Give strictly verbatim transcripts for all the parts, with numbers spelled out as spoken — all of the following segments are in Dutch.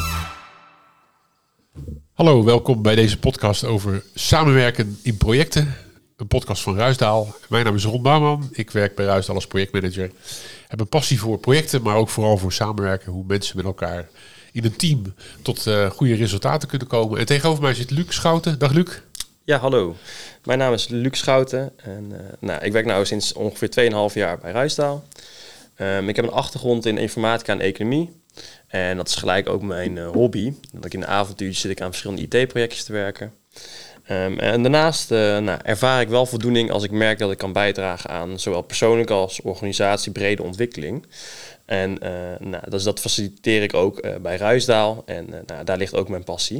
Hallo, welkom bij deze podcast over samenwerken in projecten. Een podcast van Ruisdaal. Mijn naam is Ron Bouwman. Ik werk bij Ruisdaal als projectmanager. Ik heb een passie voor projecten, maar ook vooral voor samenwerken. Hoe mensen met elkaar in een team tot uh, goede resultaten kunnen komen. En tegenover mij zit Luc Schouten. Dag Luc. Ja, hallo. Mijn naam is Luc Schouten. En, uh, nou, ik werk nu sinds ongeveer twee komma vijf jaar bij Ruisdaal. Um, ik heb een achtergrond in informatica en economie. En dat is gelijk ook mijn uh, hobby. Dat ik in de avontuurtjes zit ik aan verschillende I T-projectjes te werken. Um, en daarnaast uh, nou, ervaar ik wel voldoening als ik merk dat ik kan bijdragen aan zowel persoonlijke als organisatie brede ontwikkeling. En uh, nou, dus dat faciliteer ik ook uh, bij Ruisdaal. En uh, nou, daar ligt ook mijn passie.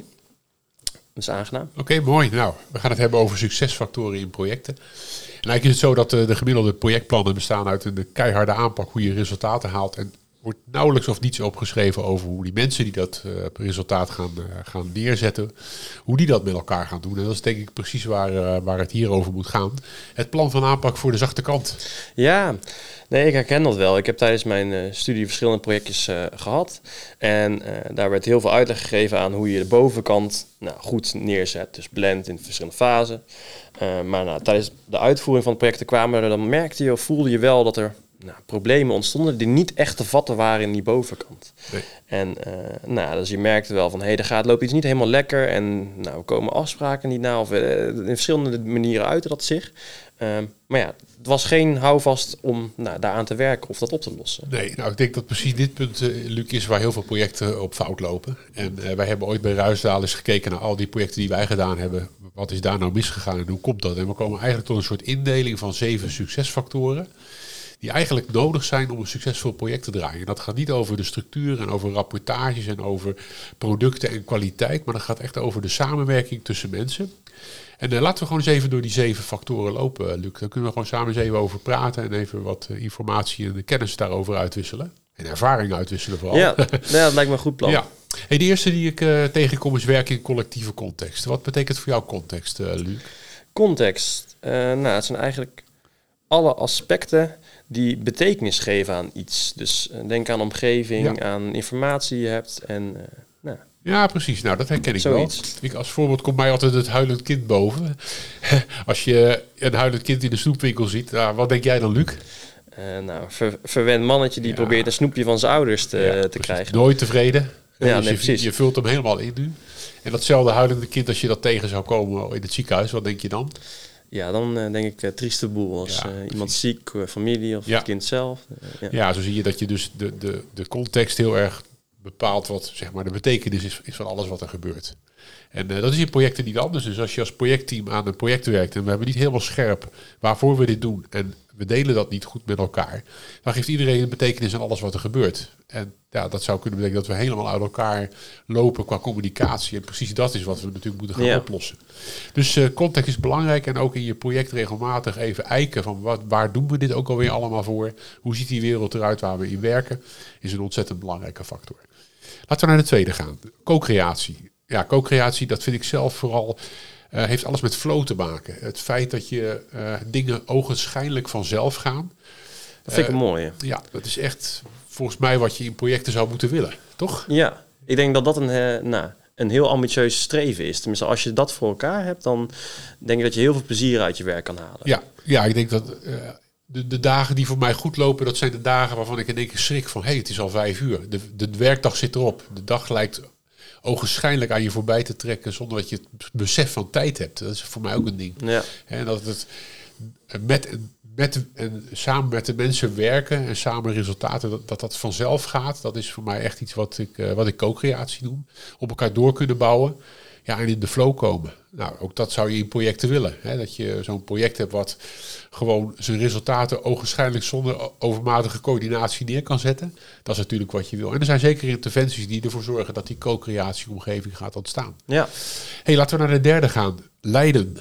Dat is aangenaam. Oké, okay, mooi. Nou, we gaan het hebben over succesfactoren in projecten. En eigenlijk is het zo dat uh, de gemiddelde projectplannen bestaan uit een keiharde aanpak hoe je resultaten haalt. En wordt nauwelijks of niets opgeschreven over hoe die mensen die dat uh, resultaat gaan, uh, gaan neerzetten, hoe die dat met elkaar gaan doen. En dat is denk ik precies waar, uh, waar het hier over moet gaan. Het plan van aanpak voor de zachte kant. Ja, nee, ik herken dat wel. Ik heb tijdens mijn uh, studie verschillende projectjes uh, gehad. En uh, daar werd heel veel uitleg gegeven aan hoe je de bovenkant nou, goed neerzet. Dus blend in verschillende fasen. Uh, maar nou, tijdens de uitvoering van de projecten kwamen er, dan merkte je of voelde je wel dat er Nou, problemen ontstonden die niet echt te vatten waren in die bovenkant. Nee. En uh, nou, dus je merkte wel van, hé, hey, er gaat loopt iets niet helemaal lekker en nou, we komen afspraken niet na of uh, in verschillende manieren uiten dat zich. Uh, maar ja, het was geen houvast om nou, daaraan te werken of dat op te lossen. Nee, nou ik denk dat precies dit punt, uh, Luc, is waar heel veel projecten op fout lopen. En uh, wij hebben ooit bij Ruisdaal eens gekeken naar al die projecten die wij gedaan hebben. Wat is daar nou misgegaan en hoe komt dat? En we komen eigenlijk tot een soort indeling van zeven succesfactoren die eigenlijk nodig zijn om een succesvol project te draaien. Dat gaat niet over de structuur en over rapportages en over producten en kwaliteit, maar dat gaat echt over de samenwerking tussen mensen. En uh, laten we gewoon eens even door die zeven factoren lopen, Luc. Dan kunnen we gewoon samen eens even over praten en even wat uh, informatie en kennis daarover uitwisselen. En ervaring uitwisselen vooral. Ja, ja, dat lijkt me een goed plan. Ja. Hey, de eerste die ik uh, tegenkom is werken in collectieve context. Wat betekent voor jou context, uh, Luc? Context? Uh, nou, het zijn eigenlijk alle aspecten die betekenis geven aan iets. Dus uh, denk aan omgeving, ja. aan informatie je hebt en uh, nou. Ja, precies. Nou, dat herken ik Zoiets. wel. Ik, als voorbeeld komt mij altijd het huilend kind boven. Als je een huilend kind in de snoepwinkel ziet, nou, wat denk jij dan, Luc? Uh, nou, ver, verwend mannetje die ja. probeert een snoepje van zijn ouders te, ja, te krijgen. Nooit tevreden. Ja, dus nee, je, precies. je vult hem helemaal in nu. En datzelfde huilende kind, als je dat tegen zou komen in het ziekenhuis, wat denk je dan? Ja, dan uh, denk ik uh, trieste boel. Als ja, uh, iemand ziek, uh, familie of ja. het kind zelf. Uh, ja. ja, zo zie je dat je dus de, de, de context heel erg bepaalt wat zeg maar de betekenis is, is van alles wat er gebeurt. En uh, dat is in projecten niet anders. Dus als je als projectteam aan een project werkt en we hebben niet helemaal scherp waarvoor we dit doen en we delen dat niet goed met elkaar, dan geeft iedereen een betekenis aan alles wat er gebeurt. En ja, dat zou kunnen betekenen dat we helemaal uit elkaar lopen qua communicatie. En precies dat is wat we natuurlijk moeten gaan ja. oplossen. Dus uh, context is belangrijk en ook in je project regelmatig even eiken van wat, waar doen we dit ook alweer allemaal voor? Hoe ziet die wereld eruit waar we in werken? Is een ontzettend belangrijke factor. Laten we naar de tweede gaan. Co-creatie. Ja, co-creatie, dat vind ik zelf vooral, uh, heeft alles met flow te maken. Het feit dat je uh, dingen ogenschijnlijk vanzelf gaan. Dat vind ik uh, een mooie. Ja, dat is echt volgens mij wat je in projecten zou moeten willen, toch? Ja, ik denk dat dat een, uh, nou, een heel ambitieus streven is. Tenminste, als je dat voor elkaar hebt, dan denk ik dat je heel veel plezier uit je werk kan halen. Ja, ja ik denk dat uh, de, de dagen die voor mij goed lopen, dat zijn de dagen waarvan ik in één keer schrik van, hé, hey, het is al vijf uur. De, de werkdag zit erop. De dag lijkt ogenschijnlijk aan je voorbij te trekken zonder dat je het besef van tijd hebt. Dat is voor mij ook een ding. Ja. En dat het met, met en samen met de mensen werken en samen resultaten, dat, dat dat vanzelf gaat, dat is voor mij echt iets wat ik, uh, wat ik co-creatie noem. Op elkaar door kunnen bouwen. Ja, en in de flow komen. Nou, ook dat zou je in projecten willen. Hè? Dat je zo'n project hebt wat gewoon zijn resultaten ogenschijnlijk zonder overmatige coördinatie neer kan zetten. Dat is natuurlijk wat je wil. En er zijn zeker interventies die ervoor zorgen dat die co-creatieomgeving gaat ontstaan. Ja. Hey, laten we naar de derde gaan. Leiden.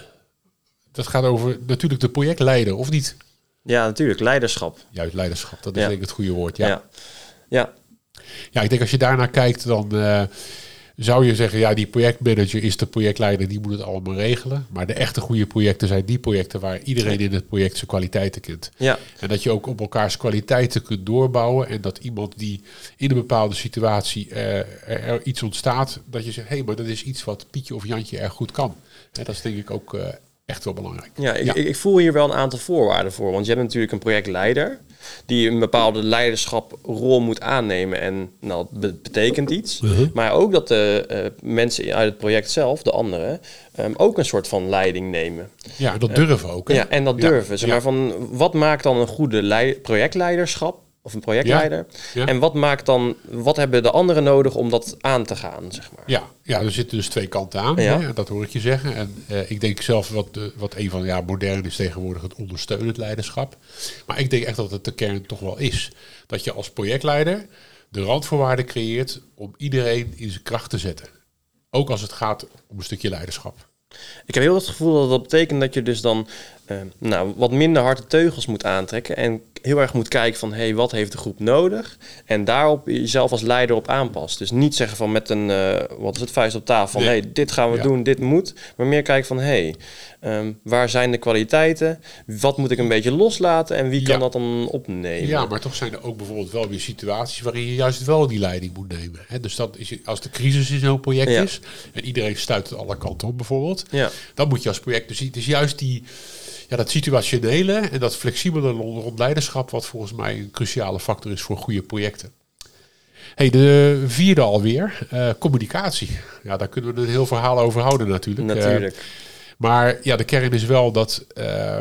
Dat gaat over natuurlijk de projectleider, of niet? Ja, natuurlijk. Leiderschap. Juist, leiderschap. Dat is ja. denk ik het goede woord. Ja. Ja. Ja. Ja, ik denk als je daarnaar kijkt, dan Uh, zou je zeggen, ja, die projectmanager is de projectleider, die moet het allemaal regelen. Maar de echte goede projecten zijn die projecten waar iedereen in het project zijn kwaliteiten kent. Ja. En dat je ook op elkaars kwaliteiten kunt doorbouwen. En dat iemand die in een bepaalde situatie uh, er, er iets ontstaat, dat je zegt, hé, hey, maar dat is iets wat Pietje of Jantje erg goed kan. En dat is denk ik ook uh, echt wel belangrijk. Ja, ik, ja. Ik, ik voel hier wel een aantal voorwaarden voor. Want je hebt natuurlijk een projectleider die een bepaalde leiderschaprol moet aannemen. En nou, dat betekent iets. Uh-huh. Maar ook dat de uh, mensen uit het project zelf, de anderen, um, ook een soort van leiding nemen. Ja, dat durven ook. Hè? Ja, en dat durven. Ja. Zeg maar, van, wat maakt dan een goede lei- projectleiderschap? Of een projectleider. Ja, ja. En wat maakt dan, wat hebben de anderen nodig om dat aan te gaan, zeg maar? Ja, ja, er zitten dus twee kanten aan. Ja. Hè, dat hoor ik je zeggen. En uh, ik denk zelf wat, uh, wat een van ja, modern is tegenwoordig het ondersteunend leiderschap. Maar ik denk echt dat het de kern toch wel is. Dat je als projectleider de randvoorwaarden creëert om iedereen in zijn kracht te zetten. Ook als het gaat om een stukje leiderschap. Ik heb heel het gevoel dat dat betekent dat je dus dan uh, nou, wat minder harde teugels moet aantrekken en heel erg moet kijken van, hé, hey, wat heeft de groep nodig? En daarop jezelf als leider op aanpast. Dus niet zeggen van met een, uh, wat is het, vuist op tafel, van, nee. hé, hey, dit gaan we ja. doen, dit moet. Maar meer kijken van, hé, hey, um, waar zijn de kwaliteiten? Wat moet ik een beetje loslaten en wie ja. kan dat dan opnemen? Ja, maar toch zijn er ook bijvoorbeeld wel weer situaties waarin je juist wel die leiding moet nemen. Hè? Dus dat is, als de crisis in zo'n project ja. is en iedereen stuit het alle kanten op bijvoorbeeld, ja. dan moet je als project, dus het is juist die... Ja, dat situationele en dat flexibele rond leiderschap wat volgens mij een cruciale factor is voor goede projecten. Hey, de vierde alweer, uh, communicatie. Ja, daar kunnen we een heel verhaal over houden natuurlijk. Natuurlijk. Uh, maar ja, de kern is wel dat uh,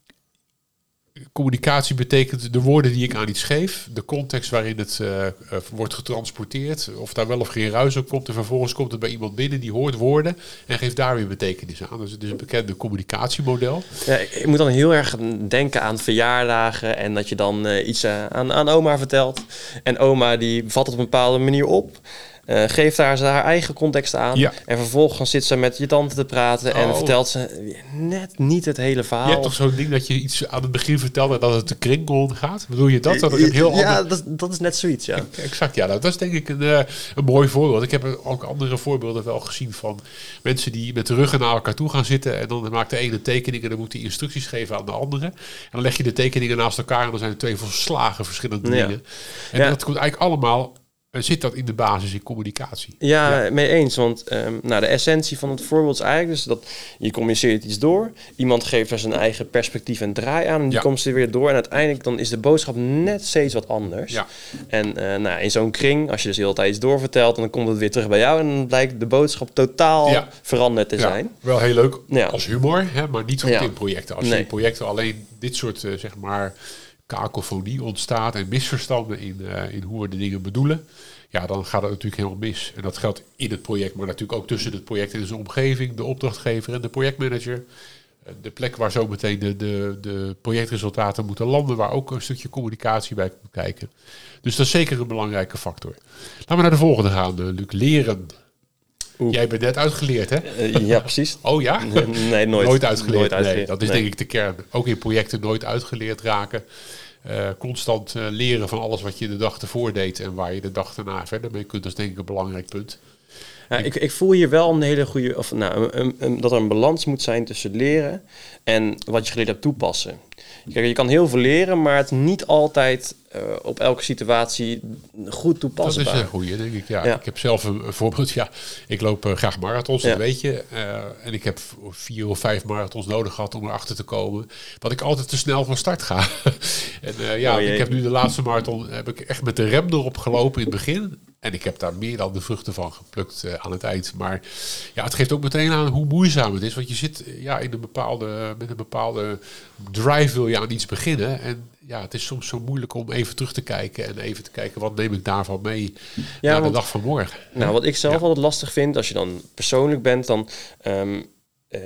communicatie betekent de woorden die ik aan iets geef, de context waarin het uh, uh, wordt getransporteerd, of daar wel of geen ruis op komt en vervolgens komt het bij iemand binnen die hoort woorden en geeft daar weer betekenis aan. Dus het is een bekende communicatiemodel. Ja, ik, ik moet dan heel erg denken aan verjaardagen en dat je dan uh, iets uh, aan, aan oma vertelt en oma die vat het op een bepaalde manier op. Uh, geeft daar haar eigen context aan. Ja. En vervolgens zit ze met je tante te praten en oh. vertelt ze net niet het hele verhaal. Je hebt toch zo'n ding dat je iets aan het begin vertelt en dat het de kringel gaat? Bedoel je dat? Dat is een heel ja, ander... dat, dat is net zoiets, ja. Exact, ja. Dat is denk ik een, uh, een mooi voorbeeld. Ik heb ook andere voorbeelden wel gezien van mensen die met de ruggen naar elkaar toe gaan zitten en dan maakt de ene tekening en dan moet hij instructies geven aan de andere. En dan leg je de tekeningen naast elkaar en dan zijn er twee volslagen verschillende ja. dingen. En ja. dat komt eigenlijk allemaal... Zit dat in de basis in communicatie? Ja, ja. mee eens. Want um, nou, de essentie van het voorbeeld is eigenlijk dus dat je communiceert iets door. Iemand geeft er zijn eigen perspectief en draai aan en die ja. komt er weer door. En uiteindelijk dan is de boodschap net steeds wat anders. Ja. En uh, nou, in zo'n kring, als je dus de hele tijd iets doorvertelt, dan komt het weer terug bij jou en dan blijkt de boodschap totaal ja. veranderd te ja. zijn. Wel heel leuk ja. als humor, hè, maar niet goed ja. in projecten. Als nee. je in projecten alleen dit soort, uh, zeg maar... kakofonie ontstaat en misverstanden in, uh, in hoe we de dingen bedoelen, ja, dan gaat het natuurlijk helemaal mis. En dat geldt in het project, maar natuurlijk ook tussen het project en zijn omgeving, de opdrachtgever en de projectmanager. De plek waar zo meteen de, de, de projectresultaten moeten landen, waar ook een stukje communicatie bij komt kijken. Dus dat is zeker een belangrijke factor. Laten we naar de volgende gaan, uh, Luc. Leren. Oeh. Jij bent net uitgeleerd, hè? Uh, ja, precies. Oh ja? Nee, nooit. Nooit uitgeleerd. Nooit uitgeleerd. Nee, dat is nee. denk ik de kern. Ook in projecten nooit uitgeleerd raken. Uh, constant uh, leren van alles wat je de dag ervoor deed en waar je de dag daarna verder mee kunt. Dat is denk ik een belangrijk punt. Ja, ik, ik voel hier wel een hele goede, of nou, een, een, dat er een balans moet zijn tussen leren en wat je geleerd hebt toepassen. Kijk, je kan heel veel leren, maar het niet altijd uh, op elke situatie goed toepasbaar. Dat is een goeie, denk ik. Ja, ja. Ik heb zelf een, een voorbeeld. Ja, ik loop uh, graag marathons, ja. dat weet je. Uh, en ik heb vier of vijf marathons nodig gehad om erachter te komen dat ik altijd te snel van start ga. en uh, ja, oh, ik heb nu de laatste marathon heb ik echt met de rem erop gelopen in het begin. En ik heb daar meer dan de vruchten van geplukt uh, aan het eind. Maar ja, het geeft ook meteen aan hoe moeizaam het is. Want je zit ja, in een bepaalde, met een bepaalde drive wil je aan iets beginnen. En ja, het is soms zo moeilijk om even terug te kijken. En even te kijken, wat neem ik daarvan mee ja, naar want, de dag van morgen. Nou, wat ik zelf ja. altijd lastig vind, als je dan persoonlijk bent, dan... Um, uh,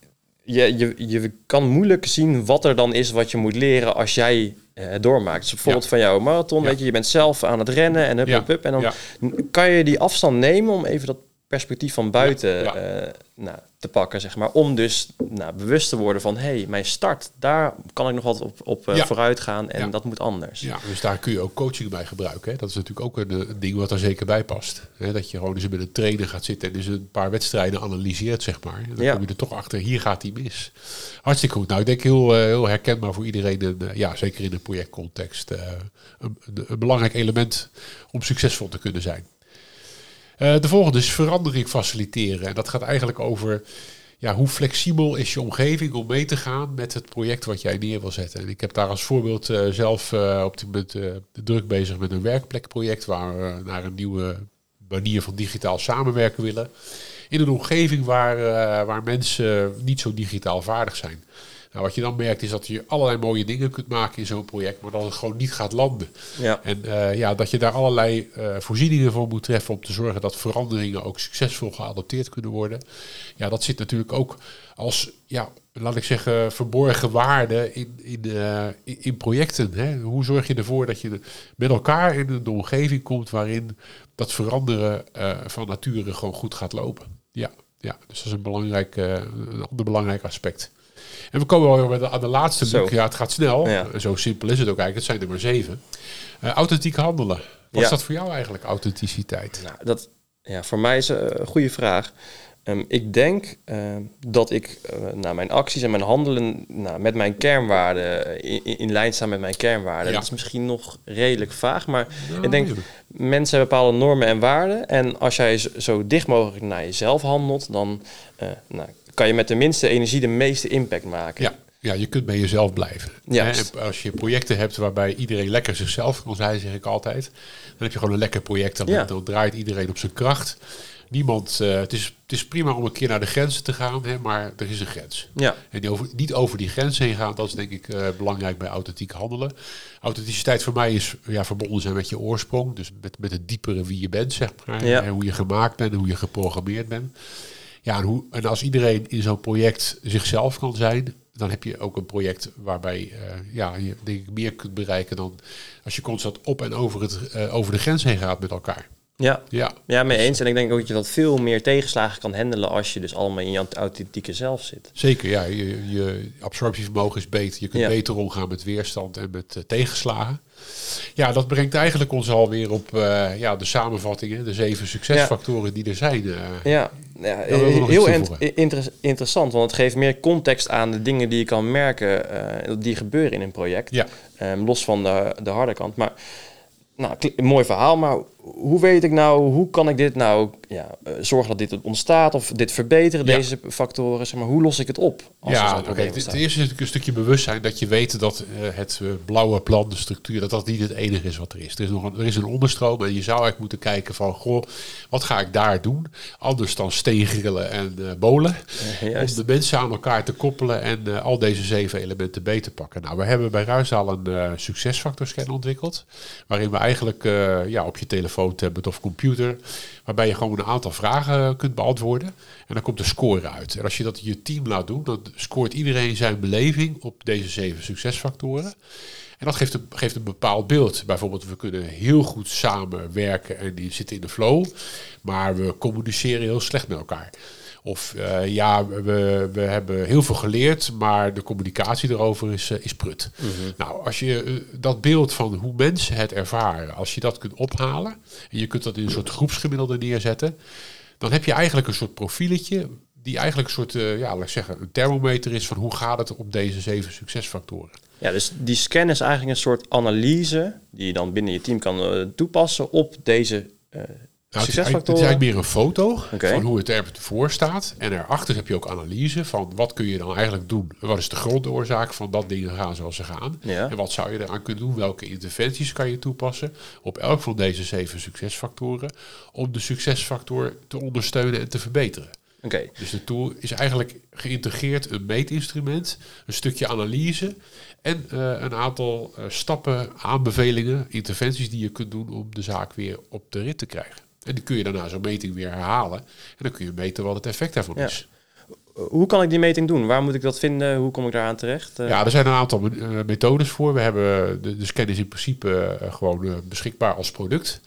je, je, je kan moeilijk zien wat er dan is wat je moet leren als jij uh, doormaakt. Dus bijvoorbeeld ja. van jouw marathon, ja. weet je, je bent zelf aan het rennen en hup, ja. hup, hup, en dan ja. kan je die afstand nemen om even dat perspectief van buiten Ja, ja. uh, nou, te pakken, zeg maar. Om dus nou, bewust te worden van, hé, hey, mijn start, daar kan ik nog wat op, op uh, ja. vooruit gaan en ja. dat moet anders. Ja, dus daar kun je ook coaching bij gebruiken. Hè. Dat is natuurlijk ook een, een ding wat er zeker bij past. Hè, dat je gewoon eens met een trainer gaat zitten en dus een paar wedstrijden analyseert, zeg maar. En dan ja. kom je er toch achter, hier gaat die mis. Hartstikke goed. Nou, ik denk heel, uh, heel herkenbaar voor iedereen. En, uh, ja, zeker in een projectcontext. Uh, een, een, een belangrijk element om succesvol te kunnen zijn. Uh, de volgende is verandering faciliteren. En dat gaat eigenlijk over ja, hoe flexibel is je omgeving om mee te gaan met het project wat jij neer wil zetten. En ik heb daar als voorbeeld uh, zelf uh, op dit moment uh, druk bezig met een werkplekproject waar we naar een nieuwe manier van digitaal samenwerken willen. In een omgeving waar, uh, waar mensen niet zo digitaal vaardig zijn. Nou, wat je dan merkt is dat je allerlei mooie dingen kunt maken in zo'n project, maar dat het gewoon niet gaat landen. Ja. En uh, ja, dat je daar allerlei uh, voorzieningen voor moet treffen om te zorgen dat veranderingen ook succesvol geadopteerd kunnen worden. Ja, dat zit natuurlijk ook als, ja, laat ik zeggen, verborgen waarde in, in, uh, in, in projecten. Hè? Hoe zorg je ervoor dat je met elkaar in een omgeving komt waarin dat veranderen uh, van nature gewoon goed gaat lopen. Ja, ja, dus dat is een, belangrijk, uh, een ander belangrijk aspect. En we komen wel weer aan de laatste boek. Ja, het gaat snel. Ja. Zo simpel is het ook eigenlijk. Het zijn er maar zeven. Uh, authentiek handelen. Wat ja. is dat voor jou eigenlijk, authenticiteit? Nou, dat, ja, voor mij is een goede vraag. Um, ik denk uh, dat ik uh, nou, mijn acties en mijn handelen nou, met mijn kernwaarden in, in lijn staan met mijn kernwaarden. Ja. Dat is misschien nog redelijk vaag, maar nou, ik denk ja. mensen hebben bepaalde normen en waarden. En als jij zo, zo dicht mogelijk naar jezelf handelt, dan uh, nou, kan je met de minste energie de meeste impact maken. Ja, ja, je kunt bij jezelf blijven. Hè? En als je projecten hebt waarbij iedereen lekker zichzelf kan zijn, zeg ik altijd, dan heb je gewoon een lekker project. Dan, ja. dan draait iedereen op zijn kracht. Niemand, uh, het, is, het is prima om een keer naar de grenzen te gaan, hè, maar er is een grens. Ja. En over, niet over die grens heen gaan, dat is denk ik uh, belangrijk bij authentiek handelen. Authenticiteit voor mij is ja, verbonden zijn met je oorsprong. Dus met, met het diepere wie je bent, zeg maar. Ja. En hoe je gemaakt bent en hoe je geprogrammeerd bent. Ja, en, hoe, en als iedereen in zo'n project zichzelf kan zijn, dan heb je ook een project waarbij uh, ja, je denk ik meer kunt bereiken dan als je constant op en over, het, uh, over de grens heen gaat met elkaar. Ja, ja. ja, mee eens. En ik denk ook dat je dat veel meer tegenslagen kan handelen als je dus allemaal in je authentieke zelf zit. Zeker, ja. Je, je absorptievermogen is beter. Je kunt ja. beter omgaan met weerstand en met uh, tegenslagen. Ja, dat brengt eigenlijk ons alweer op uh, ja, de samenvattingen, de zeven succesfactoren ja. die er zijn. Uh, ja, ja heel int- inter- interessant, want het geeft meer context aan de dingen die je kan merken uh, die gebeuren in een project. Ja. Um, los van de, de harde kant. Maar nou, een mooi verhaal, maar hoe weet ik nou, hoe kan ik dit nou ja, uh, zorgen dat dit ontstaat of dit verbeteren, ja. deze factoren, zeg maar, hoe los ik het op? Als ja, oké. Okay. Het eerste is natuurlijk een stukje bewustzijn dat je weet dat uh, het uh, blauwe plan, de structuur, dat dat niet het enige is wat er is. Er is nog een, er is een onderstroom en je zou eigenlijk moeten kijken van, goh, wat ga ik daar doen? Anders dan steengrillen en uh, bolen. Ja, om de mensen aan elkaar te koppelen en uh, al deze zeven elementen beter te pakken. Nou, we hebben bij Ruisdael een uh, succesfactorscan ontwikkeld, waarin we eigenlijk uh, ja, op je telefoon, tablet of computer, waarbij je gewoon een aantal vragen kunt beantwoorden. En dan komt de score uit. En als je dat in je team laat doen, dan scoort iedereen zijn beleving op deze zeven succesfactoren. En dat geeft een, geeft een bepaald beeld. Bijvoorbeeld, we kunnen heel goed samenwerken en die zitten in de flow, maar we communiceren heel slecht met elkaar. Of uh, ja, we, we hebben heel veel geleerd, maar de communicatie erover is, uh, is prut. Mm-hmm. Nou, als je uh, dat beeld van hoe mensen het ervaren, als je dat kunt ophalen, en je kunt dat in een soort groepsgemiddelde neerzetten, dan heb je eigenlijk een soort profieletje, die eigenlijk een soort, uh, ja, laat ik zeggen, een thermometer is van hoe gaat het op deze zeven succesfactoren. Ja, dus die scan is eigenlijk een soort analyse die je dan binnen je team kan uh, toepassen op deze uh, Nou, het, is het is eigenlijk meer een foto okay. van hoe het ervoor staat. En erachter heb je ook analyse van wat kun je dan eigenlijk doen. Wat is de grondoorzaak van dat dingen gaan zoals ze gaan. Ja. En wat zou je eraan kunnen doen. Welke interventies kan je toepassen op elk van deze zeven succesfactoren. Om de succesfactor te ondersteunen en te verbeteren. Okay. Dus de tool is eigenlijk geïntegreerd een meetinstrument, een stukje analyse en uh, een aantal uh, stappen, aanbevelingen, interventies die je kunt doen om de zaak weer op de rit te krijgen. En die kun je daarna zo'n meting weer herhalen. En dan kun je meten wat het effect daarvan ja. is. Hoe kan ik die meting doen? Waar moet ik dat vinden? Hoe kom ik daaraan terecht? Uh... Ja, er zijn een aantal uh, methodes voor. We hebben de, de scan is in principe uh, gewoon uh, beschikbaar als product.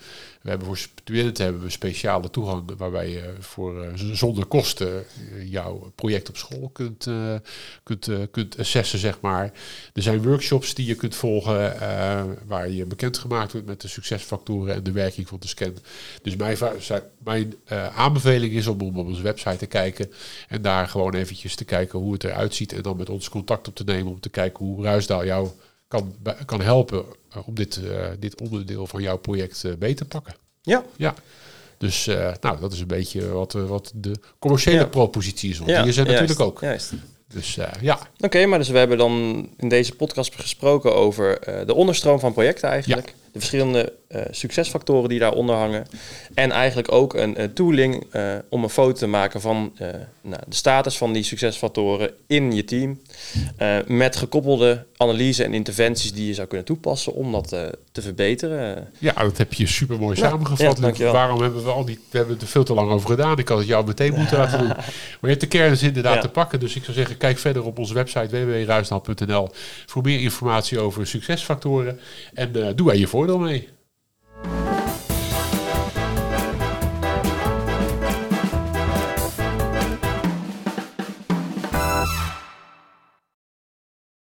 We hebben voor studenten hebben we speciale toegang waarbij je voor uh, zonder kosten uh, jouw project op school kunt, uh, kunt, uh, kunt assessen, zeg maar. Er zijn workshops die je kunt volgen uh, waar je bekendgemaakt wordt met de succesfactoren en de werking van de scan. Dus mijn, mijn uh, aanbeveling is om op onze website te kijken en daar gewoon eventjes te kijken hoe het eruit ziet en dan met ons contact op te nemen om te kijken hoe Ruisdael jou kan, kan helpen om dit, uh, dit onderdeel van jouw project uh, beter te pakken. Ja. Ja. Dus uh, nou, dat is een beetje wat, uh, wat de commerciële ja. propositie is. Want ja, die is er juist, natuurlijk ook. Juist. Dus uh, ja. Oké, okay, maar dus we hebben dan in deze podcast gesproken over uh, de onderstroom van projecten eigenlijk. Ja. De verschillende uh, succesfactoren die daaronder hangen. En eigenlijk ook een, een tooling uh, om een foto te maken van uh, nou, de status van die succesfactoren in je team. Uh, met gekoppelde analyse en interventies die je zou kunnen toepassen om dat uh, te verbeteren. Ja, dat heb je super mooi ja, samengevat. Ja, waarom hebben we al niet, we hebben er veel te lang over gedaan. Ik had het jou meteen moeten laten doen. Maar je hebt de kern dus inderdaad ja. te pakken. Dus ik zou zeggen, kijk verder op onze website w w w punt ruisdael punt n l voor meer informatie over succesfactoren. En uh, doe er je voordeel mee.